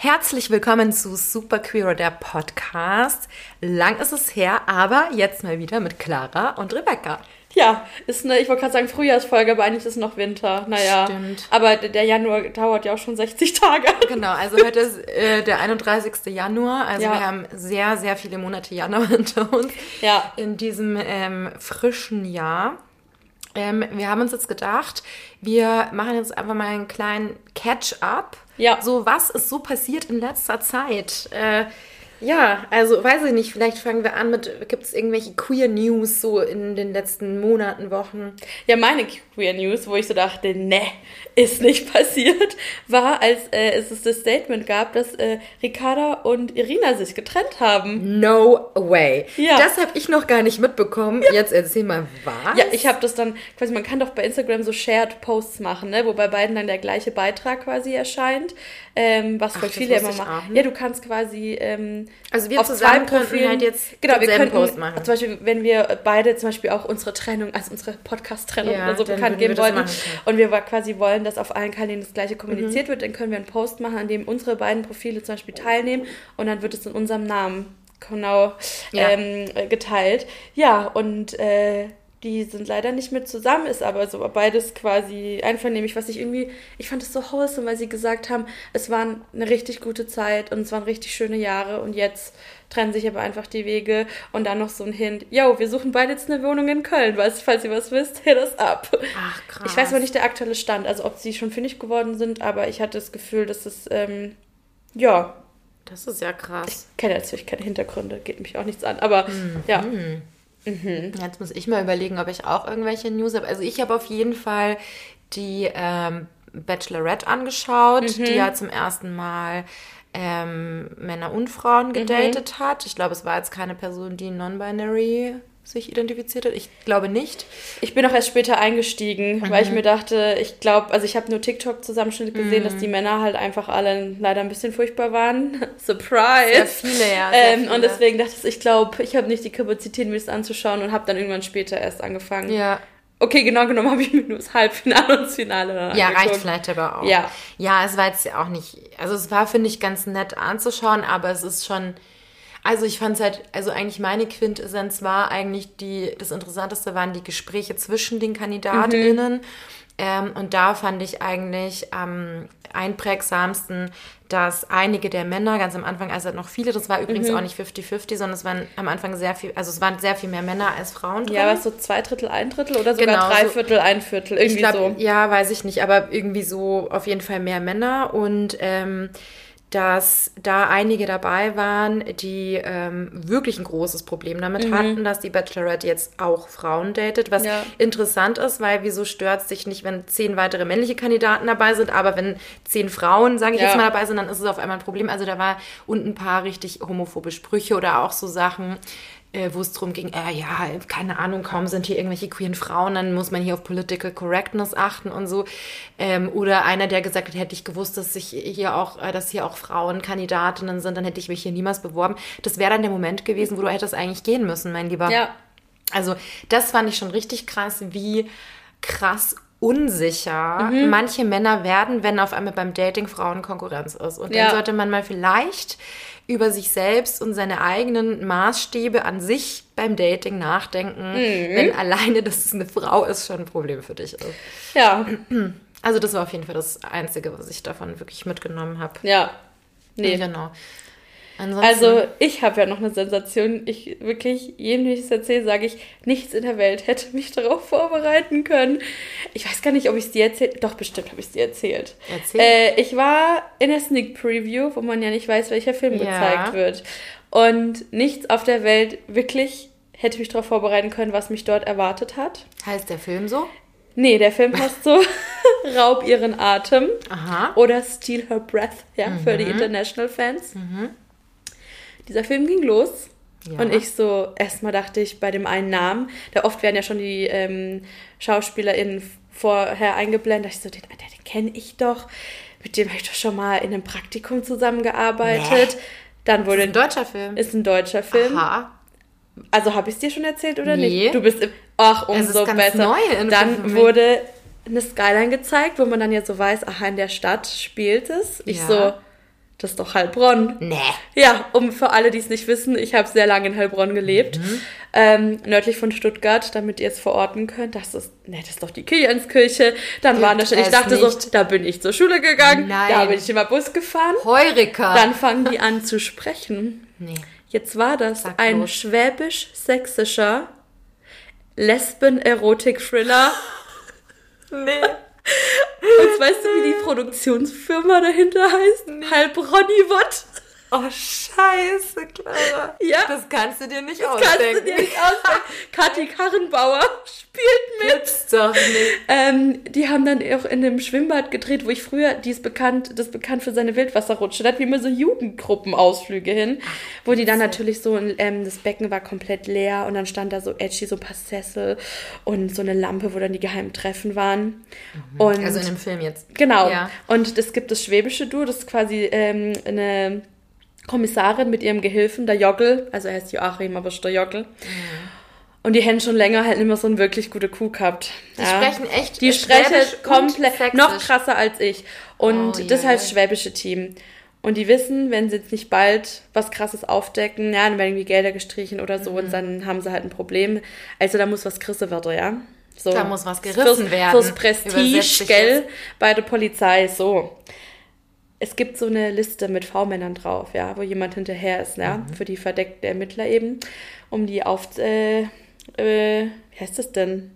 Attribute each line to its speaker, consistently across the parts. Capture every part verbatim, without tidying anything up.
Speaker 1: Herzlich willkommen zu Super Queer, der Podcast. Lang ist es her, aber jetzt mal wieder mit Clara und Rebecca.
Speaker 2: Ja, ist eine, ich wollte gerade sagen Frühjahrsfolge, aber eigentlich ist es noch Winter. Naja,
Speaker 1: Stimmt.
Speaker 2: Aber der Januar dauert ja auch schon sechzig Tage.
Speaker 1: Genau, also heute ist äh, der einunddreißigster Januar. Also ja. Wir haben sehr, sehr viele Monate Januar hinter uns
Speaker 2: ja.
Speaker 1: in diesem ähm, frischen Jahr. Ähm, wir haben uns jetzt gedacht, wir machen jetzt einfach mal einen kleinen Catch-up.
Speaker 2: Ja.
Speaker 1: So, was ist so passiert in letzter Zeit? Äh, ja, also weiß ich nicht, vielleicht fangen wir an mit, gibt es irgendwelche Queer News so in den letzten Monaten, Wochen?
Speaker 2: Ja, meine Queer News, wo ich so dachte, ne, ist nicht passiert, war, als äh, es das Statement gab, dass äh, Ricarda und Irina sich getrennt haben.
Speaker 1: No way.
Speaker 2: Ja.
Speaker 1: Das habe ich noch gar nicht mitbekommen. Ja. Jetzt erzähl mal, was?
Speaker 2: Ja, ich habe das dann, quasi, man kann doch bei Instagram so Shared Posts machen, ne, wo bei beiden dann der gleiche Beitrag quasi erscheint, ähm, was voll viele immer machen. Ja, du kannst quasi ähm,
Speaker 1: also wir
Speaker 2: auf
Speaker 1: zusammen
Speaker 2: zwei Profilen
Speaker 1: halt jetzt
Speaker 2: genau, wir
Speaker 1: denselben
Speaker 2: könnten,
Speaker 1: Post machen.
Speaker 2: Zum Beispiel, wenn wir beide zum Beispiel auch unsere Trennung, also unsere Podcast-Trennung
Speaker 1: ja,
Speaker 2: oder so
Speaker 1: dann
Speaker 2: bekannt geben
Speaker 1: wir
Speaker 2: wollten und wir quasi wollen, dass auf allen Kanälen das gleiche kommuniziert
Speaker 1: mhm.
Speaker 2: wird, dann können wir einen Post machen, an dem unsere beiden Profile zum Beispiel teilnehmen und dann wird es in unserem Namen genau
Speaker 1: ja.
Speaker 2: ähm, geteilt. Ja, und äh, die sind leider nicht mehr zusammen, ist aber so beides quasi einvernehmlich, was ich irgendwie, ich fand es so wholesome, weil sie gesagt haben, es war eine richtig gute Zeit und es waren richtig schöne Jahre und jetzt trennen sich aber einfach die Wege und dann noch so ein Hint, yo, wir suchen beide jetzt eine Wohnung in Köln, weißt, falls ihr was wisst, hit das ab.
Speaker 1: Ach, krass.
Speaker 2: Ich weiß aber nicht der aktuelle Stand, also ob sie schon fündig geworden sind, aber ich hatte das Gefühl, dass es, ähm, ja.
Speaker 1: Das ist ja krass.
Speaker 2: Ich kenne natürlich keine Hintergründe, geht mich auch nichts an, aber
Speaker 1: mhm.
Speaker 2: ja.
Speaker 1: Mhm. Jetzt muss ich mal überlegen, ob ich auch irgendwelche News habe. Also ich habe auf jeden Fall die ähm, Bachelorette angeschaut,
Speaker 2: mhm.
Speaker 1: die ja zum ersten Mal ähm, Männer und Frauen gedatet mhm. hat. Ich glaube, es war jetzt keine Person, die non-binary sich identifiziert hat. Ich glaube nicht.
Speaker 2: Ich bin auch erst später eingestiegen, mhm. weil ich mir dachte, ich glaube, also ich habe nur TikTok-Zusammenschnitt gesehen, mhm. dass die Männer halt einfach alle leider ein bisschen furchtbar waren. Surprise!
Speaker 1: Sehr viele, ja. Sehr
Speaker 2: ähm,
Speaker 1: viele.
Speaker 2: Und deswegen dachte ich, ich glaube, ich habe nicht die Kapazität, mir das anzuschauen und habe dann irgendwann später erst angefangen.
Speaker 1: Ja.
Speaker 2: Okay, genau genommen habe ich mir nur das Halbfinale und das Finale dann
Speaker 1: Ja,
Speaker 2: angeguckt.
Speaker 1: reicht vielleicht aber auch.
Speaker 2: Ja.
Speaker 1: Ja, es war jetzt ja auch nicht, also es war, finde ich, ganz nett anzuschauen, aber es ist schon, also ich fand es halt, also eigentlich meine Quintessenz war eigentlich die, das Interessanteste waren die Gespräche zwischen den KandidatInnen. Mhm. Ähm, und da fand ich eigentlich am einprägsamsten, dass einige der Männer, ganz am Anfang, also noch viele, das war übrigens mhm. auch nicht fifty fifty, sondern es waren am Anfang sehr viel, also es waren sehr viel mehr Männer als Frauen drin.
Speaker 2: Ja, was so zwei Drittel, ein Drittel oder sogar
Speaker 1: genau,
Speaker 2: drei
Speaker 1: so,
Speaker 2: Viertel, ein Viertel, irgendwie
Speaker 1: ich glaub,
Speaker 2: so.
Speaker 1: Ja, weiß ich nicht, aber irgendwie so auf jeden Fall mehr Männer und ähm, dass da einige dabei waren, die ähm, wirklich ein großes Problem damit mhm. hatten, dass die Bachelorette jetzt auch Frauen datet, was
Speaker 2: ja.
Speaker 1: interessant ist, weil wieso stört es sich nicht, wenn zehn weitere männliche Kandidaten dabei sind, aber wenn zehn Frauen, sage ich
Speaker 2: ja.
Speaker 1: jetzt mal, dabei sind, dann ist es auf einmal ein Problem. Also da war und ein paar richtig homophobe Sprüche oder auch so Sachen, Äh, wo es darum ging, äh, ja, keine Ahnung, kaum sind hier irgendwelche queeren Frauen, dann muss man hier auf Political Correctness achten und so. Ähm, oder einer, der gesagt hat, hätte ich gewusst, dass ich hier auch, äh, dass hier auch Frauen Kandidatinnen sind, dann hätte ich mich hier niemals beworben. Das wäre dann der Moment gewesen, wo du hättest eigentlich gehen müssen, mein Lieber.
Speaker 2: Ja.
Speaker 1: Also das fand ich schon richtig krass, wie krass unsicher mhm. manche Männer werden, wenn auf einmal beim Dating Frauen Konkurrenz ist. Und
Speaker 2: ja.
Speaker 1: dann sollte man mal vielleicht über sich selbst und seine eigenen Maßstäbe an sich beim Dating nachdenken, mhm. wenn alleine, dass es eine Frau ist, schon ein Problem für dich ist.
Speaker 2: Ja.
Speaker 1: Also das war auf jeden Fall das Einzige, was ich davon wirklich mitgenommen habe.
Speaker 2: Ja. Nee.
Speaker 1: Genau. Ansonsten,
Speaker 2: also ich habe ja noch eine Sensation. Ich wirklich, jedem, den ich es erzähle, sage ich, nichts in der Welt hätte mich darauf vorbereiten können. Ich weiß gar nicht, ob ich es dir erzählt. Doch, bestimmt habe ich es dir erzählt.
Speaker 1: Erzähl.
Speaker 2: Äh, ich war in der Sneak Preview, wo man ja nicht weiß, welcher Film
Speaker 1: ja.
Speaker 2: gezeigt wird. Und nichts auf der Welt wirklich hätte mich darauf vorbereiten können, was mich dort erwartet hat.
Speaker 1: Heißt der Film so?
Speaker 2: Nee, der Film heißt so Raub ihren Atem.
Speaker 1: Aha.
Speaker 2: Oder Steal Her Breath, ja,
Speaker 1: mhm.
Speaker 2: für die International Fans.
Speaker 1: Mhm.
Speaker 2: Dieser Film ging los
Speaker 1: ja.
Speaker 2: und ich so, erstmal dachte ich bei dem einen Namen, da oft werden ja schon die ähm, SchauspielerInnen vorher eingeblendet, ich so, den, den kenne ich doch, mit dem habe ich doch schon mal in einem Praktikum zusammengearbeitet. Nee. Dann wurde,
Speaker 1: ist ein deutscher Film.
Speaker 2: Ist ein deutscher Film.
Speaker 1: Aha.
Speaker 2: Also habe ich es dir schon erzählt oder
Speaker 1: nee.
Speaker 2: nicht? Du bist, im, ach, umso
Speaker 1: es ist ganz
Speaker 2: besser.
Speaker 1: Neu
Speaker 2: dann wurde eine Skyline gezeigt, wo man dann jetzt so weiß, aha, in der Stadt spielt es. Ich
Speaker 1: ja.
Speaker 2: so, das ist doch Heilbronn.
Speaker 1: Nee.
Speaker 2: Ja, um für alle, die es nicht wissen, ich habe sehr lange in Heilbronn gelebt, mhm. ähm, nördlich von Stuttgart, damit ihr es verorten könnt. Das ist, nee, das ist doch die Kilianskirche. Dann Gibt waren da schon, ich dachte nicht. so, da bin ich zur Schule gegangen, Nein. da bin ich immer Bus gefahren.
Speaker 1: Heureka.
Speaker 2: Dann fangen die an zu sprechen.
Speaker 1: Nee.
Speaker 2: Jetzt war das
Speaker 1: Sag
Speaker 2: ein
Speaker 1: los.
Speaker 2: schwäbisch-sächsischer Lesben-Erotik-Thriller.
Speaker 1: Nee.
Speaker 2: Und weißt du, wie die Produktionsfirma dahinter heißt? Nee. Heilbronniwood.
Speaker 1: Oh, scheiße, Clara.
Speaker 2: Ja.
Speaker 1: Das kannst du dir nicht
Speaker 2: das
Speaker 1: ausdenken.
Speaker 2: Das kannst du dir nicht ausdenken. Kathi Karrenbauer spielt mit.
Speaker 1: Gibt's doch nicht.
Speaker 2: Ähm, die haben dann auch in dem Schwimmbad gedreht, wo ich früher, die ist bekannt, das ist bekannt für seine Wildwasserrutsche. Da hatten wir immer so Jugendgruppenausflüge hin, wo die dann natürlich so, ähm, das Becken war komplett leer und dann stand da so edgy, so ein paar Sessel und so eine Lampe, wo dann die geheimen Treffen waren.
Speaker 1: Mhm.
Speaker 2: Und
Speaker 1: also in dem Film jetzt.
Speaker 2: Genau.
Speaker 1: Ja.
Speaker 2: Und es gibt das schwäbische Duo, das ist quasi ähm, eine Kommissarin mit ihrem Gehilfen, der Joggle, also er heißt Joachim, aber ist der Joggle. Mhm. Und die haben schon länger halt immer so eine wirklich gute Kuh gehabt.
Speaker 1: Die
Speaker 2: ja.
Speaker 1: sprechen echt
Speaker 2: Die sprechen komplett, noch krasser als ich. Und
Speaker 1: oh,
Speaker 2: das
Speaker 1: yeah.
Speaker 2: heißt schwäbische Team. Und die wissen, wenn sie jetzt nicht bald was Krasses aufdecken, ja, dann werden irgendwie Gelder gestrichen oder so, mhm. und dann haben sie halt ein Problem. Also da muss was gerissen werden, ja. So.
Speaker 1: Da muss was gerissen
Speaker 2: fürs,
Speaker 1: werden.
Speaker 2: Fürs Prestige, gell, bei der Polizei, so. Es gibt so eine Liste mit V-Männern drauf, ja, wo jemand hinterher ist, ja, mhm. für die verdeckten Ermittler eben, um die auf, äh, äh, wie heißt das denn?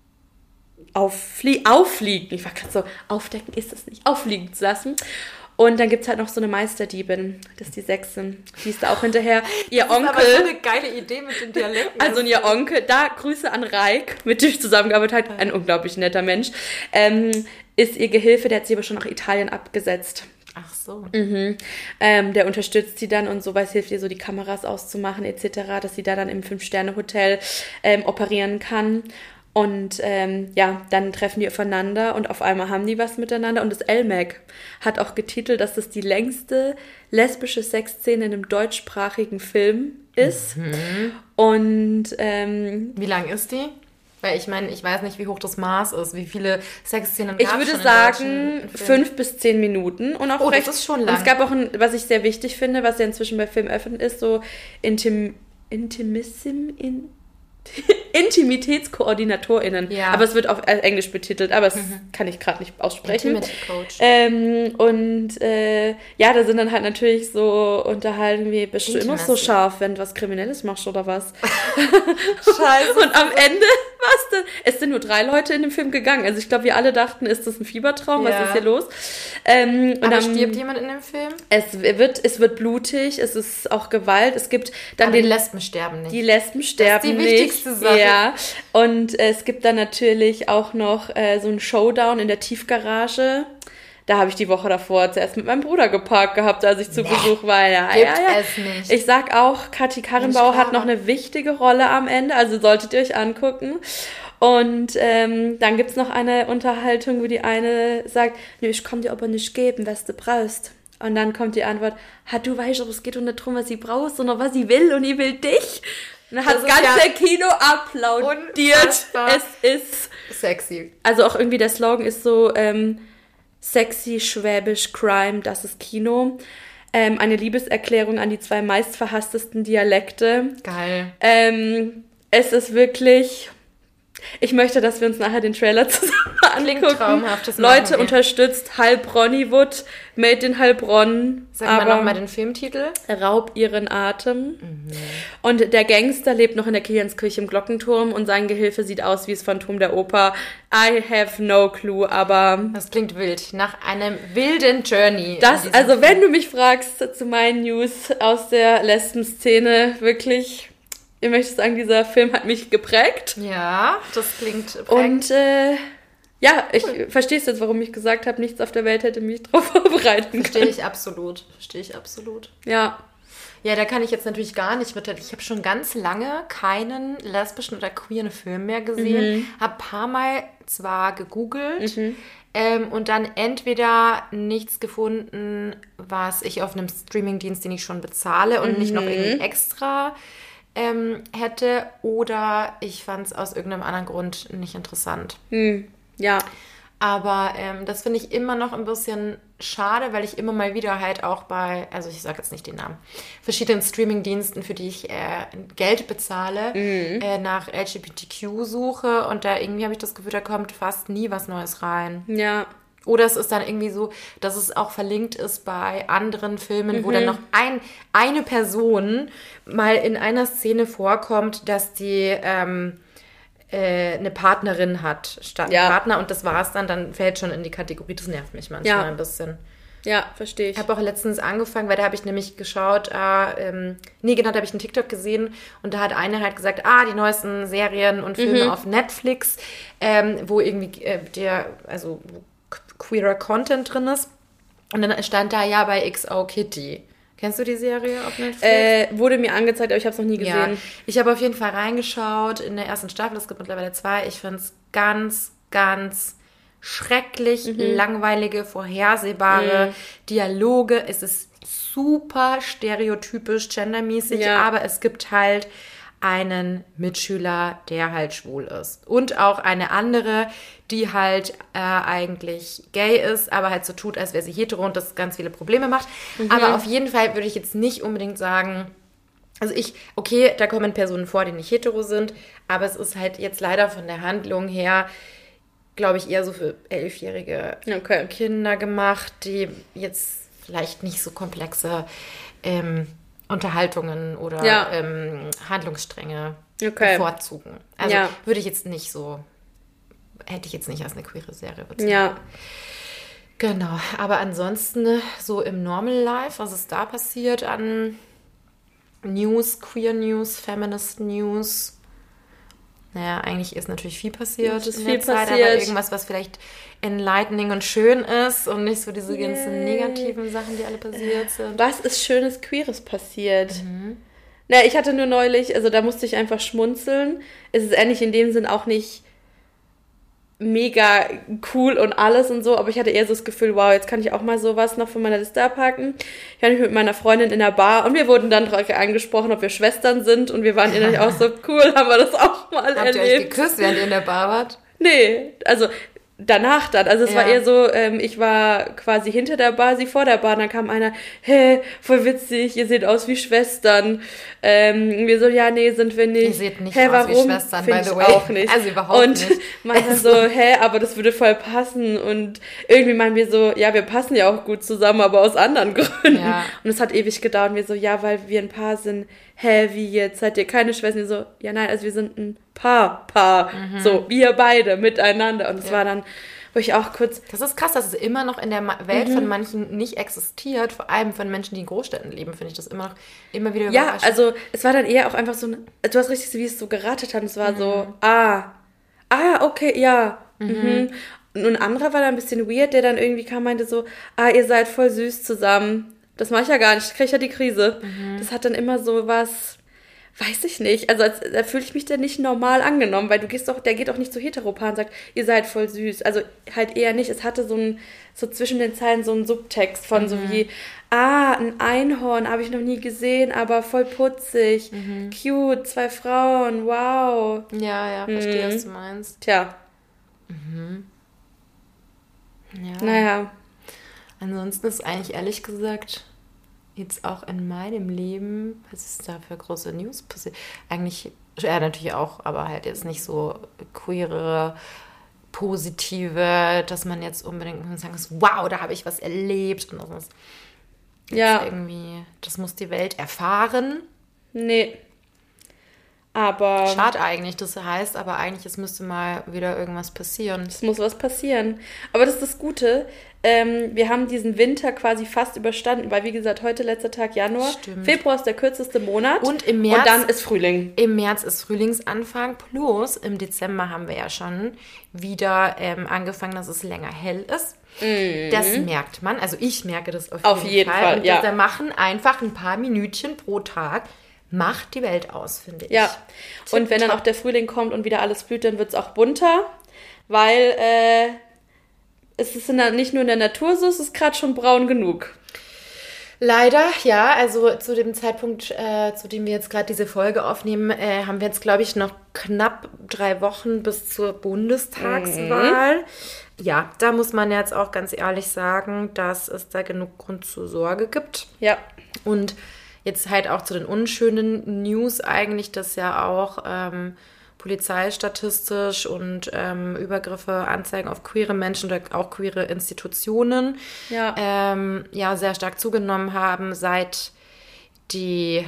Speaker 2: Aufflie- auffliegen, ich war gerade so, aufdecken ist das nicht, auffliegen zu lassen. Und dann gibt es halt noch so eine Meisterdiebin, das ist die Sechsin, die ist da auch hinterher. Ihr
Speaker 1: das
Speaker 2: Onkel.
Speaker 1: Das ist aber so eine geile Idee mit den Dialekten.
Speaker 2: Also ihr Onkel, da Grüße an Reik, mit dem ich zusammengearbeitet habe, ein unglaublich netter Mensch, ähm, ist ihr Gehilfe, der hat sie aber schon nach Italien abgesetzt.
Speaker 1: Ach so.
Speaker 2: Mhm. Ähm, der unterstützt sie dann und sowas, hilft ihr so die Kameras auszumachen et cetera, dass sie da dann im Fünf-Sterne-Hotel ähm, operieren kann. Und ähm, ja, dann treffen die aufeinander und auf einmal haben die was miteinander. Und das L M A C hat auch getitelt, dass das die längste lesbische Sexszene in einem deutschsprachigen Film ist.
Speaker 1: Mhm.
Speaker 2: Und ähm,
Speaker 1: wie lang ist die? Weil ich meine, ich weiß nicht, wie hoch das Maß ist, wie viele Sexszenen gab es.
Speaker 2: Ich würde sagen, fünf bis zehn Minuten. Und auch
Speaker 1: oh,
Speaker 2: recht,
Speaker 1: das ist schon lang.
Speaker 2: Und es gab auch, ein, was ich sehr wichtig finde, was ja inzwischen bei Filmen öffnet ist, so Intim, Intimissim, in, IntimitätskoordinatorInnen.
Speaker 1: Ja.
Speaker 2: Aber es wird auf Englisch betitelt, aber das mhm. kann ich gerade nicht aussprechen.
Speaker 1: Intimate Coach.
Speaker 2: Ähm, und äh, ja, da sind dann halt natürlich so Unterhaltungen wie, bist du immer so scharf, wenn du was Kriminelles machst oder was?
Speaker 1: Scheiße.
Speaker 2: Und am Ende was denn? Es sind nur drei Leute in dem Film gegangen. Also ich glaube, wir alle dachten, ist das ein Fiebertraum?
Speaker 1: Ja.
Speaker 2: Was ist hier los? Ähm, und
Speaker 1: aber
Speaker 2: dann,
Speaker 1: stirbt jemand in dem Film?
Speaker 2: Es wird, es wird blutig, es ist auch Gewalt. Es gibt dann
Speaker 1: aber
Speaker 2: den,
Speaker 1: die Lesben sterben nicht.
Speaker 2: Die Lesben sterben
Speaker 1: das ist die
Speaker 2: nicht.
Speaker 1: wichtigste Sache.
Speaker 2: Ja. Und äh, es gibt dann natürlich auch noch äh, so einen Showdown in der Tiefgarage. Da habe ich die Woche davor zuerst mit meinem Bruder geparkt gehabt, als ich zu
Speaker 1: nee,
Speaker 2: Besuch war. Ja,
Speaker 1: gibt
Speaker 2: ja, ja.
Speaker 1: es nicht.
Speaker 2: Ich sag auch, Kathi Karrenbauer hat noch eine wichtige Rolle am Ende, also solltet ihr euch angucken. Und ähm, dann gibt's noch eine Unterhaltung, wo die eine sagt, nee, ich kann dir aber nicht geben, was du brauchst. Und dann kommt die Antwort, ha, du weißt, aber es geht doch nicht darum, was sie braucht, sondern was sie will und ich will dich. Und dann hat das, das ganze ja Kino applaudiert.
Speaker 1: Unfassbar.
Speaker 2: Es ist
Speaker 1: sexy.
Speaker 2: Also auch irgendwie der Slogan ist so, ähm, sexy, schwäbisch, Crime, das ist Kino. Ähm, eine Liebeserklärung an die zwei meistverhasstesten Dialekte.
Speaker 1: Geil.
Speaker 2: Ähm, es ist wirklich... Ich möchte, dass wir uns nachher den Trailer zusammen angucken.
Speaker 1: Klingt traumhaft. Das
Speaker 2: Leute, unterstützt Heilbronniwood, made in Heilbronn.
Speaker 1: Sag mal nochmal den Filmtitel.
Speaker 2: Raub ihren Atem. Mhm. Und der Gangster lebt noch in der Kilianskirche im Glockenturm und sein Gehilfe sieht aus wie das Phantom der Oper. I have no clue, aber...
Speaker 1: Das klingt wild. Nach einem wilden Journey.
Speaker 2: Das, also wenn du mich fragst zu meinen News aus der Lesben-Szene, wirklich... Ich möchte sagen, dieser Film hat mich geprägt.
Speaker 1: Ja, das klingt prägend.
Speaker 2: Und äh, ja, ich cool. verstehe jetzt, warum ich gesagt habe, nichts auf der Welt hätte mich darauf vorbereiten können.
Speaker 1: Verstehe ich absolut. Verstehe ich absolut.
Speaker 2: Ja.
Speaker 1: Ja, da kann ich jetzt natürlich gar nicht mit. Ich habe schon ganz lange keinen lesbischen oder queeren Film mehr gesehen. Mhm. Habe ein paar Mal zwar gegoogelt mhm. ähm, und dann entweder nichts gefunden, was ich auf einem Streamingdienst, den ich schon bezahle und mhm. nicht noch irgendwie extra... Ähm, hätte, oder ich fand es aus irgendeinem anderen Grund nicht interessant.
Speaker 2: Hm, ja.
Speaker 1: Aber ähm, das finde ich immer noch ein bisschen schade, weil ich immer mal wieder halt auch bei, also ich sage jetzt nicht den Namen, verschiedenen Streaming-Diensten, für die ich äh, Geld bezahle, mhm. äh, nach L G B T Q suche und da irgendwie habe ich das Gefühl, da kommt fast nie was Neues rein.
Speaker 2: Ja.
Speaker 1: Oder es ist dann irgendwie so, dass es auch verlinkt ist bei anderen Filmen, mhm. wo dann noch ein, eine Person mal in einer Szene vorkommt, dass die ähm, äh, eine Partnerin hat statt ja. einen Partner und das war's dann, dann fällt schon in die Kategorie. Das nervt mich manchmal ja. ein bisschen.
Speaker 2: Ja, verstehe ich.
Speaker 1: Ich habe auch letztens angefangen, weil da habe ich nämlich geschaut, äh, ähm, nee, genau, da habe ich einen TikTok gesehen und da hat eine halt gesagt, ah, die neuesten Serien und Filme mhm. auf Netflix, ähm, wo irgendwie äh, der, also queerer Content drin ist. Und dann stand da ja bei X O Kitty. Kennst du die Serie auf Netflix?
Speaker 2: Äh, wurde mir angezeigt, aber ich habe es noch nie gesehen.
Speaker 1: Ja, ich habe auf jeden Fall reingeschaut in der ersten Staffel. Es gibt mittlerweile zwei. Ich finde es ganz, ganz schrecklich, mhm. langweilige, vorhersehbare mhm. Dialoge. Es ist super stereotypisch, gendermäßig, ja. aber es gibt halt einen Mitschüler, der halt schwul ist. Und auch eine andere, die halt äh, eigentlich gay ist, aber halt so tut, als wäre sie hetero und das ganz viele Probleme macht. Mhm. Aber auf jeden Fall würde ich jetzt nicht unbedingt sagen, also ich, okay, da kommen Personen vor, die nicht hetero sind, aber es ist halt jetzt leider von der Handlung her, glaube ich, eher so für elfjährige okay. Kinder gemacht, die jetzt vielleicht nicht so komplexe ähm, Unterhaltungen oder ja. ähm, Handlungsstränge okay. bevorzugen. Also ja. würde ich jetzt nicht so, hätte ich jetzt nicht als eine queere Serie bezeichnet.
Speaker 2: Ja.
Speaker 1: Genau, aber ansonsten so im Normal Life, was ist da passiert an News, Queer News, Feminist News? Naja, eigentlich ist natürlich viel passiert
Speaker 2: ist
Speaker 1: in
Speaker 2: viel
Speaker 1: der Zeit,
Speaker 2: passiert.
Speaker 1: aber irgendwas, was vielleicht enlightening und schön ist und nicht so diese Yay. ganzen negativen Sachen, die alle passiert sind.
Speaker 2: Was ist Schönes, Queeres passiert? Mhm. Na, ich hatte nur neulich, also da musste ich einfach schmunzeln. Es ist eigentlich in dem Sinn auch nicht mega cool und alles und so, aber ich hatte eher so das Gefühl, wow, jetzt kann ich auch mal sowas noch von meiner Liste abhaken. Ich war nämlich mit meiner Freundin in der Bar und wir wurden dann drauf angesprochen, ob wir Schwestern sind und wir waren innerlich auch so, cool, haben wir das auch mal
Speaker 1: Habt
Speaker 2: erlebt.
Speaker 1: Habt ihr euch geküsst, während ihr in der Bar wart?
Speaker 2: Nee, also danach dann, also es ja. war eher so, ähm, ich war quasi hinter der Bar, sie vor der Bar, und dann kam einer, hä, voll witzig, ihr seht aus wie Schwestern. Ähm, wir so, ja, nee, sind wir nicht.
Speaker 1: Ihr seht nicht
Speaker 2: hä,
Speaker 1: aus
Speaker 2: warum?
Speaker 1: wie Schwestern, by the way.
Speaker 2: Auch nicht.
Speaker 1: Also überhaupt
Speaker 2: und
Speaker 1: nicht.
Speaker 2: Und man also. so, hä, aber das würde voll passen und irgendwie meinen wir so, ja, wir passen ja auch gut zusammen, aber aus anderen Gründen. Ja. Und es hat ewig gedauert und wir so, ja, weil wir ein Paar sind. Hä, wie jetzt? Seid ihr keine Schwestern? Wir so, ja, nein, also wir sind ein Paar, Paar. Mhm. So, wir beide miteinander. Und es ja. war dann, wo ich auch kurz...
Speaker 1: Das ist krass, dass es immer noch in der Welt mhm. von manchen nicht existiert. Vor allem von Menschen, die in Großstädten leben, finde ich das immer noch immer wieder
Speaker 2: überraschend. Ja, also es war dann eher auch einfach so... Du hast richtig, wie es so geratet hat. Es war mhm. so, ah, ah, okay, ja. Mhm. Mhm. Und ein anderer war dann ein bisschen weird, der dann irgendwie kam, meinte so, ah, ihr seid voll süß zusammen. Das mache ich ja gar nicht, ich kriege ja die Krise. Mhm. Das hat dann immer so was, weiß ich nicht, also als, da fühle ich mich dann nicht normal angenommen, weil du gehst doch, der geht auch nicht zu Heteropaar und sagt, ihr seid voll süß. Also halt eher nicht. Es hatte so ein, so zwischen den Zeilen so einen Subtext von mhm. so wie, ah, ein Einhorn, habe ich noch nie gesehen, aber voll putzig, mhm. cute, zwei Frauen, wow.
Speaker 1: Ja, ja, verstehe, mhm. was du meinst.
Speaker 2: Tja.
Speaker 1: Mhm. Ja.
Speaker 2: Naja.
Speaker 1: Ansonsten ist eigentlich ehrlich gesagt jetzt auch in meinem Leben, was ist da für große News passiert? Eigentlich, ja natürlich auch, aber halt jetzt nicht so queere, positive, dass man jetzt unbedingt sagen muss, wow, da habe ich was erlebt. Und das ist
Speaker 2: ja.
Speaker 1: irgendwie, das muss die Welt erfahren.
Speaker 2: Nee. Aber...
Speaker 1: Schade eigentlich, das heißt aber eigentlich, es müsste mal wieder irgendwas passieren.
Speaker 2: Es muss was passieren. Aber das ist das Gute, ähm, wir haben diesen Winter quasi fast überstanden, weil wie gesagt, heute letzter Tag Januar.
Speaker 1: Stimmt.
Speaker 2: Februar ist der kürzeste Monat.
Speaker 1: Und im März...
Speaker 2: Und dann ist Frühling.
Speaker 1: Im März ist Frühlingsanfang, plus im Dezember haben wir ja schon wieder ähm, angefangen, dass es länger hell ist.
Speaker 2: Mhm.
Speaker 1: Das merkt man, also ich merke das auf,
Speaker 2: auf
Speaker 1: jeden,
Speaker 2: jeden
Speaker 1: Fall.
Speaker 2: Fall.
Speaker 1: Und
Speaker 2: ja.
Speaker 1: wir machen einfach ein paar Minütchen pro Tag, macht die Welt aus, finde ich.
Speaker 2: Ja, Tipp und wenn top. Dann auch der Frühling kommt und wieder alles blüht, dann wird es auch bunter, weil äh, es ist in der, nicht nur in der Natur so, es ist gerade schon braun genug.
Speaker 1: Leider, ja. Also zu dem Zeitpunkt, äh, zu dem wir jetzt gerade diese Folge aufnehmen, äh, haben wir jetzt, glaube ich, noch knapp drei Wochen bis zur Bundestagswahl. Mhm. ja, da muss man jetzt auch ganz ehrlich sagen, dass es da genug Grund zur Sorge gibt.
Speaker 2: Ja.
Speaker 1: Und jetzt halt auch zu den unschönen News eigentlich, dass ja auch ähm, polizeistatistisch und ähm, Übergriffe, Anzeigen auf queere Menschen oder auch queere Institutionen
Speaker 2: Ja.
Speaker 1: ähm, ja sehr stark zugenommen haben, seit die,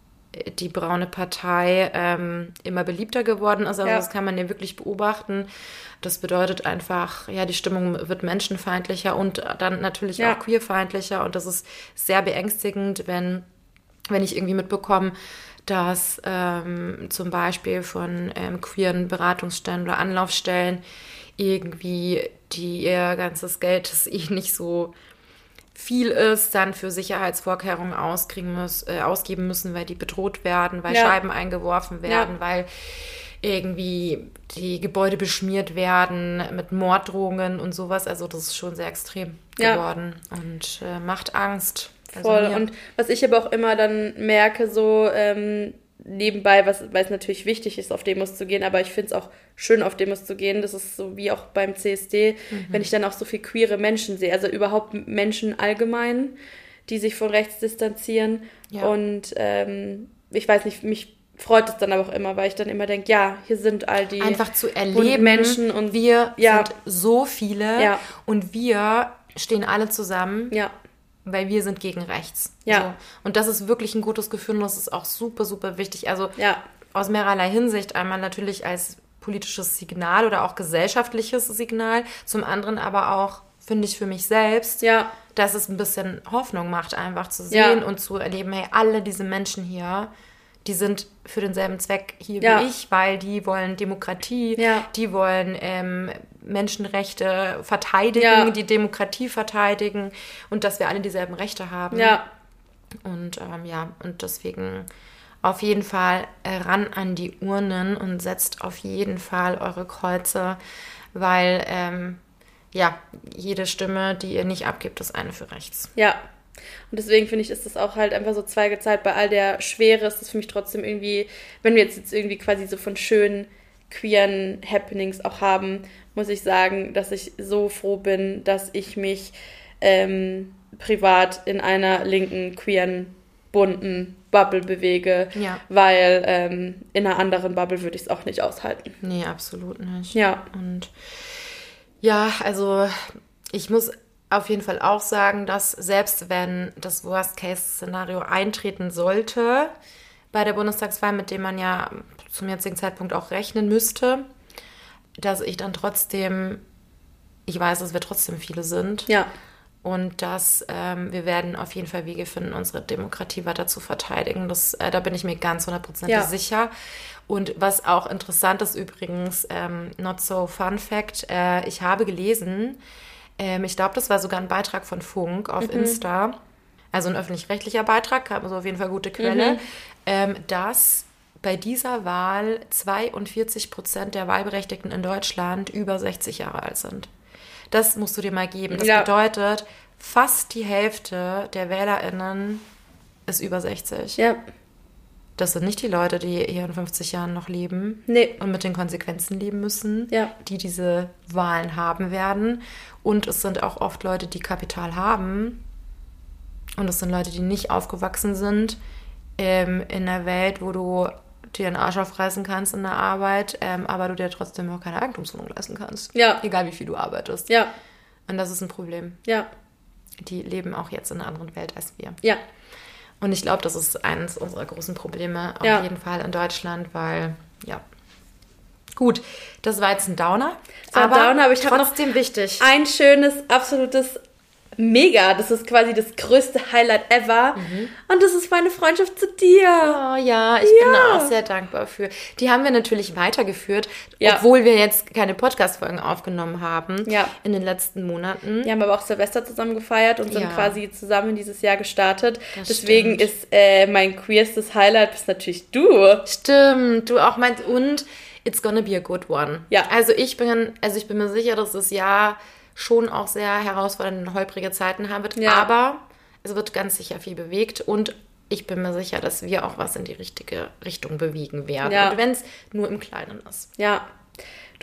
Speaker 1: die braune Partei ähm, immer beliebter geworden ist. Also
Speaker 2: Ja.
Speaker 1: das kann man ja wirklich beobachten. Das bedeutet einfach, ja, die Stimmung wird menschenfeindlicher und dann natürlich
Speaker 2: Ja.
Speaker 1: auch queerfeindlicher. Und das ist sehr beängstigend, wenn, wenn ich irgendwie mitbekomme, dass ähm, zum Beispiel von ähm, queeren Beratungsstellen oder Anlaufstellen irgendwie die ihr ganzes Geld, das eh nicht so viel ist, dann für Sicherheitsvorkehrungen auskriegen muss, äh, ausgeben müssen, weil die bedroht werden, weil
Speaker 2: Ja.
Speaker 1: Scheiben eingeworfen werden,
Speaker 2: Ja.
Speaker 1: weil irgendwie die Gebäude beschmiert werden mit Morddrohungen und sowas. Also das ist schon sehr extrem
Speaker 2: Ja.
Speaker 1: geworden und äh, macht Angst. Also
Speaker 2: Voll.
Speaker 1: mir-
Speaker 2: Und was ich aber auch immer dann merke, so ähm, nebenbei, was, weil es natürlich wichtig ist, auf Demos zu gehen, aber ich finde es auch schön, auf Demos zu gehen. Das ist so wie auch beim C S D, wenn ich dann auch so viel queere Menschen sehe, also überhaupt Menschen allgemein, die sich von rechts distanzieren.
Speaker 1: Ja.
Speaker 2: Und ähm, ich weiß nicht, mich freut es dann aber auch immer, weil ich dann immer denke, ja, hier sind all die
Speaker 1: einfach zu
Speaker 2: bunten
Speaker 1: erleben,
Speaker 2: Menschen und
Speaker 1: wir
Speaker 2: ja.
Speaker 1: sind so viele
Speaker 2: Ja.
Speaker 1: und wir stehen alle zusammen,
Speaker 2: ja,
Speaker 1: weil wir sind gegen rechts.
Speaker 2: Ja.
Speaker 1: So. Und das ist wirklich ein gutes Gefühl und das ist auch super, super wichtig. Also
Speaker 2: ja,
Speaker 1: aus mehrerlei Hinsicht. Einmal natürlich als politisches Signal oder auch gesellschaftliches Signal. Zum anderen aber auch, finde ich für mich selbst,
Speaker 2: ja,
Speaker 1: dass es ein bisschen Hoffnung macht, einfach zu sehen
Speaker 2: Ja.
Speaker 1: und zu erleben, hey, alle diese Menschen hier, die sind für denselben Zweck hier
Speaker 2: Ja.
Speaker 1: wie ich, weil die wollen Demokratie,
Speaker 2: Ja.
Speaker 1: die wollen ähm, Menschenrechte verteidigen,
Speaker 2: Ja.
Speaker 1: die Demokratie verteidigen und dass wir alle dieselben Rechte haben.
Speaker 2: ja,
Speaker 1: Und ähm, ja, und deswegen auf jeden Fall äh, ran an die Urnen und setzt auf jeden Fall eure Kreuze, weil ähm, ja, jede Stimme, die ihr nicht abgebt, ist eine für rechts.
Speaker 2: ja. Und deswegen finde ich, ist das auch halt einfach so zweigezahlt. Bei all der Schwere ist das für mich trotzdem irgendwie, wenn wir jetzt, jetzt irgendwie quasi so von schönen queeren Happenings auch haben, muss ich sagen, dass ich so froh bin, dass ich mich ähm, privat in einer linken, queeren, bunten Bubble bewege,
Speaker 1: Ja.
Speaker 2: weil ähm, in einer anderen Bubble würde ich es auch nicht aushalten.
Speaker 1: Nee, absolut nicht.
Speaker 2: Ja.
Speaker 1: Und ja, also ich muss auf jeden Fall auch sagen, dass selbst wenn das Worst-Case-Szenario eintreten sollte bei der Bundestagswahl, mit dem man ja zum jetzigen Zeitpunkt auch rechnen müsste, dass ich dann trotzdem, ich weiß, dass wir trotzdem viele sind
Speaker 2: Ja,
Speaker 1: und dass ähm, wir werden auf jeden Fall Wege finden, unsere Demokratie weiter zu verteidigen. Das, äh, da bin ich mir ganz hundertprozentig
Speaker 2: Ja.
Speaker 1: sicher. Und was auch interessant ist übrigens, ähm, not so fun fact, äh, ich habe gelesen, ähm, ich glaube, das war sogar ein Beitrag von Funk auf Insta, also ein öffentlich-rechtlicher Beitrag, also auf jeden Fall gute Quelle, ähm, dass bei dieser Wahl zweiundvierzig Prozent der Wahlberechtigten in Deutschland über sechzig Jahre alt sind. Das musst du dir mal geben. Das
Speaker 2: Ja.
Speaker 1: bedeutet, fast die Hälfte der WählerInnen ist über sechzig.
Speaker 2: ja,
Speaker 1: Das sind nicht die Leute, die hier in fünfzig Jahren noch leben
Speaker 2: nee,
Speaker 1: und mit den Konsequenzen leben müssen,
Speaker 2: Ja.
Speaker 1: die diese Wahlen haben werden. Und es sind auch oft Leute, die Kapital haben. Und es sind Leute, die nicht aufgewachsen sind ähm, in einer Welt, wo du dir einen Arsch aufreißen kannst in der Arbeit, ähm, aber du dir trotzdem auch keine Eigentumswohnung leisten kannst.
Speaker 2: Ja.
Speaker 1: Egal, wie viel du arbeitest.
Speaker 2: ja,
Speaker 1: Und das ist ein Problem.
Speaker 2: ja,
Speaker 1: Die leben auch jetzt in einer anderen Welt als wir.
Speaker 2: ja,
Speaker 1: Und ich glaube, das ist eines unserer großen Probleme auf
Speaker 2: Ja.
Speaker 1: jeden Fall in Deutschland, weil, ja. Gut, das war jetzt ein Downer.
Speaker 2: Das war ein Downer, aber ich hab noch
Speaker 1: trotzdem wichtig.
Speaker 2: ein schönes, absolutes Mega. Das ist quasi das größte Highlight ever. Und das ist meine Freundschaft zu dir.
Speaker 1: Oh ja, ich bin da auch sehr dankbar für. Die haben wir natürlich weitergeführt,
Speaker 2: Ja.
Speaker 1: obwohl wir jetzt keine Podcast-Folgen aufgenommen haben
Speaker 2: Ja.
Speaker 1: in den letzten Monaten.
Speaker 2: Wir haben aber auch Silvester zusammen gefeiert und sind
Speaker 1: Ja.
Speaker 2: quasi zusammen dieses Jahr gestartet.
Speaker 1: Das
Speaker 2: Deswegen
Speaker 1: stimmt.
Speaker 2: ist äh, mein queerstes Highlight bist natürlich du.
Speaker 1: Stimmt, du auch meinst, und it's gonna be a good one.
Speaker 2: Ja.
Speaker 1: Also ich bin, also ich bin mir sicher, dass das Jahr schon auch sehr herausfordernde und holprige Zeiten haben wird,
Speaker 2: Ja.
Speaker 1: aber es wird ganz sicher viel bewegt und ich bin mir sicher, dass wir auch was in die richtige Richtung bewegen werden.
Speaker 2: Ja.
Speaker 1: Und wenn es nur im Kleinen ist.
Speaker 2: Ja.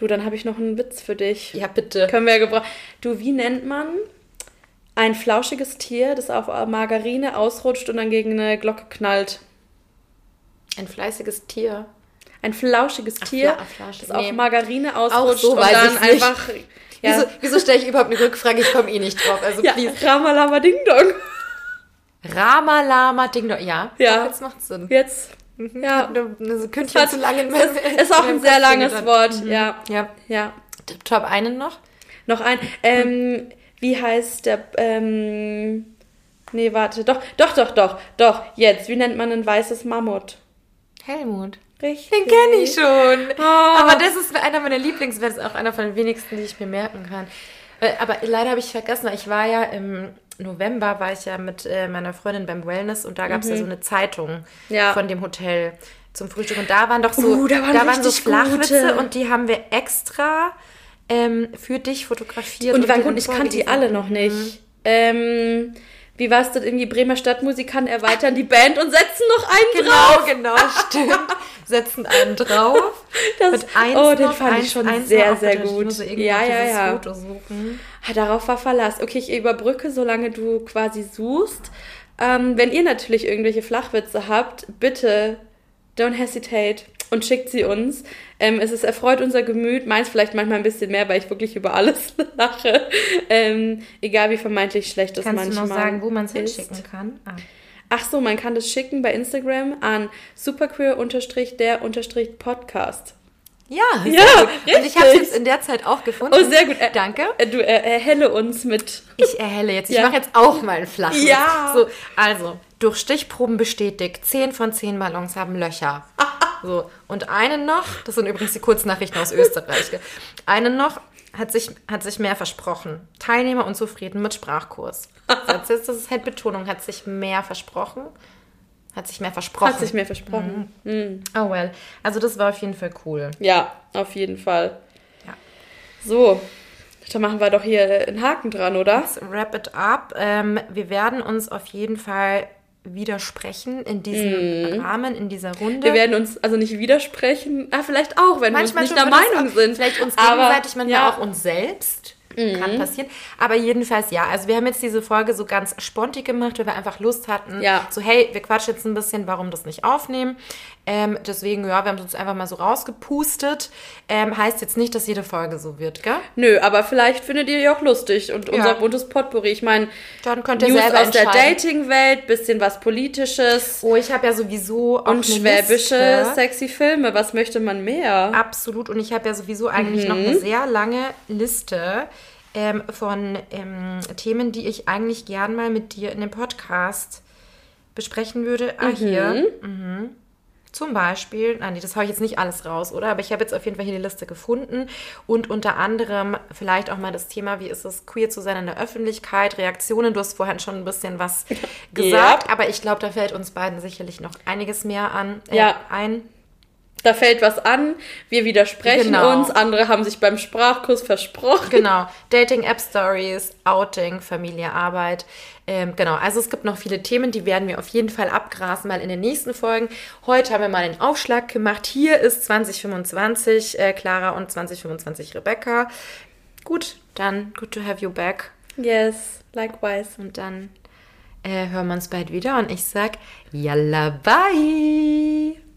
Speaker 2: Du, dann habe ich noch einen Witz für dich.
Speaker 1: Ja, bitte.
Speaker 2: Können wir ja gebrauchen. Du, wie nennt man ein flauschiges Tier, das auf Margarine ausrutscht und dann gegen eine Glocke knallt?
Speaker 1: Ein fleißiges Tier.
Speaker 2: Ein flauschiges
Speaker 1: Ach,
Speaker 2: Tier,
Speaker 1: Fla- Flausche-
Speaker 2: das
Speaker 1: nee.
Speaker 2: auf Margarine ausrutscht
Speaker 1: so
Speaker 2: und
Speaker 1: weiß
Speaker 2: dann
Speaker 1: ich's nicht.
Speaker 2: einfach... Ja.
Speaker 1: Wieso, wieso stelle ich überhaupt eine Rückfrage? Ich komme eh nicht drauf. Also,
Speaker 2: Ja,
Speaker 1: please.
Speaker 2: Ramalama Ding Dong.
Speaker 1: Rama, Lama, Ding Dong. Ja,
Speaker 2: Ja.
Speaker 1: Doch, jetzt macht's Sinn.
Speaker 2: Jetzt, ja.
Speaker 1: Eine, eine Sekündchen zu lange.
Speaker 2: Es ist auch ein sehr langes Wort, ja.
Speaker 1: Ja.
Speaker 2: Ja.
Speaker 1: Top einen noch?
Speaker 2: Noch ein, ähm, wie heißt der, ähm, nee, warte, doch, doch, doch, doch, doch, jetzt, wie nennt man ein weißes Mammut?
Speaker 1: Helmut.
Speaker 2: Richtig.
Speaker 1: Den kenne ich schon.
Speaker 2: Oh.
Speaker 1: Aber das ist einer meiner Lieblingswörter, ist auch einer von den wenigsten, die ich mir merken kann. Äh, Aber leider habe ich vergessen, weil ich war ja im November, war ich ja mit äh, meiner Freundin beim Wellness und da gab es ja so eine Zeitung
Speaker 2: Ja.
Speaker 1: von dem Hotel zum Frühstück. Und da waren doch so,
Speaker 2: Uh, da waren
Speaker 1: da waren so
Speaker 2: richtig
Speaker 1: Flachwitze
Speaker 2: gute.
Speaker 1: und die haben wir extra ähm, für dich fotografiert.
Speaker 2: Und die waren
Speaker 1: dir
Speaker 2: gut,
Speaker 1: dann
Speaker 2: ich kannte die
Speaker 1: vorgelesen.
Speaker 2: alle noch nicht. Ähm, wie war es denn irgendwie, Bremer Stadtmusikanten erweitern die Band und setzen noch einen drauf?
Speaker 1: Genau, genau, stimmt. Setzen einen drauf.
Speaker 2: Das,
Speaker 1: mit eins
Speaker 2: oh, den
Speaker 1: noch,
Speaker 2: fand
Speaker 1: eins,
Speaker 2: ich schon
Speaker 1: eins
Speaker 2: sehr,
Speaker 1: noch
Speaker 2: sehr
Speaker 1: aufgedrückt. Ich
Speaker 2: gut.
Speaker 1: muss so irgendwie
Speaker 2: Ja,
Speaker 1: noch
Speaker 2: ja,
Speaker 1: dieses
Speaker 2: ja.
Speaker 1: Foto suchen.
Speaker 2: Ah, darauf war Verlass. Okay, ich überbrücke, solange du quasi suchst. Ähm, wenn ihr natürlich irgendwelche Flachwitze habt, bitte don't hesitate und schickt sie uns. Ähm, es ist erfreut unser Gemüt, meins vielleicht manchmal ein bisschen mehr, weil ich wirklich über alles lache. Ähm, egal wie vermeintlich schlecht es
Speaker 1: Kannst
Speaker 2: manchmal
Speaker 1: du noch sagen, wo man es
Speaker 2: ist.
Speaker 1: hinschicken kann? Ah.
Speaker 2: Ach so, man kann das schicken bei Instagram an superqueer-der-podcast.
Speaker 1: Ja, sehr
Speaker 2: Ja,
Speaker 1: gut. Und ich habe es
Speaker 2: richtig.
Speaker 1: jetzt in der Zeit auch gefunden.
Speaker 2: Oh, sehr gut. Äh,
Speaker 1: Danke.
Speaker 2: Äh, Du äh, erhelle uns mit...
Speaker 1: Ich erhelle jetzt. Ich
Speaker 2: Ja.
Speaker 1: mache jetzt auch mal einen Flachwitz.
Speaker 2: Ja.
Speaker 1: So, also, durch Stichproben bestätigt, zehn von zehn Ballons haben Löcher. So, und einen noch, das sind übrigens die Kurznachrichten aus Österreich, gell? Einen noch hat sich, hat sich mehr versprochen. Teilnehmer unzufrieden mit Sprachkurs. Das ist, das ist halt Betonung, hat sich mehr versprochen. Hat sich mehr versprochen.
Speaker 2: Hat sich mehr versprochen. Mhm.
Speaker 1: Oh well. Also das war auf jeden Fall cool.
Speaker 2: Ja, auf jeden Fall.
Speaker 1: Ja.
Speaker 2: So, dann machen wir doch hier einen Haken dran, oder?
Speaker 1: Let's wrap it up. Ähm, wir werden uns auf jeden Fall widersprechen in diesem Rahmen, in dieser Runde.
Speaker 2: Wir werden uns also nicht widersprechen. Ah, vielleicht auch, wenn
Speaker 1: manchmal
Speaker 2: wir uns nicht der
Speaker 1: schon, wenn
Speaker 2: Meinung
Speaker 1: das auch,
Speaker 2: sind.
Speaker 1: Vielleicht uns
Speaker 2: Aber,
Speaker 1: gegenseitig, manchmal
Speaker 2: ja.
Speaker 1: auch uns selbst. Kann passieren. Aber jedenfalls, ja. Also wir haben jetzt diese Folge so ganz spontig gemacht, weil wir einfach Lust hatten.
Speaker 2: Ja.
Speaker 1: So, hey, wir quatschen jetzt ein bisschen, warum das nicht aufnehmen. Ähm, deswegen, ja, wir haben uns einfach mal so rausgepustet. Ähm, heißt jetzt nicht, dass jede Folge so wird, gell?
Speaker 2: Nö, aber vielleicht findet ihr die auch lustig und unser buntes Potpourri. Ich meine,
Speaker 1: Dann könnt ihr
Speaker 2: News
Speaker 1: selber
Speaker 2: aus der
Speaker 1: entscheiden.
Speaker 2: Dating-Welt, bisschen was Politisches
Speaker 1: Oh, ich habe ja sowieso auch
Speaker 2: und
Speaker 1: eine
Speaker 2: schwäbische,
Speaker 1: Liste.
Speaker 2: sexy Filme. Was möchte man mehr?
Speaker 1: Absolut. Und ich habe ja sowieso eigentlich
Speaker 2: Mhm.
Speaker 1: noch eine sehr lange Liste ähm, von ähm, Themen, die ich eigentlich gern mal mit dir in dem Podcast besprechen würde. Ah, hier. Mhm. Zum Beispiel, nein, nee, das habe ich jetzt nicht alles raus, oder? Aber ich habe jetzt auf jeden Fall hier die Liste gefunden. Und unter anderem vielleicht auch mal das Thema, wie ist es, queer zu sein in der Öffentlichkeit, Reaktionen. Du hast vorhin schon ein bisschen was gesagt, aber ich glaube, da fällt uns beiden sicherlich noch einiges mehr an, äh,
Speaker 2: Ja.
Speaker 1: ein.
Speaker 2: Da fällt was an, wir widersprechen
Speaker 1: Genau.
Speaker 2: uns, andere haben sich beim Sprachkurs versprochen.
Speaker 1: Genau, Dating-App-Stories, Outing, Familie, Arbeit. Ähm, genau, also es gibt noch viele Themen, die werden wir auf jeden Fall abgrasen, mal in den nächsten Folgen. Heute haben wir mal einen Aufschlag gemacht. Hier ist zwanzig fünfundzwanzig äh, Clara und zwanzig fünfundzwanzig Rebecca. Gut, dann good to have you back.
Speaker 2: Yes, likewise.
Speaker 1: Und dann äh, hören wir uns bald wieder und ich sag, yalla, bye!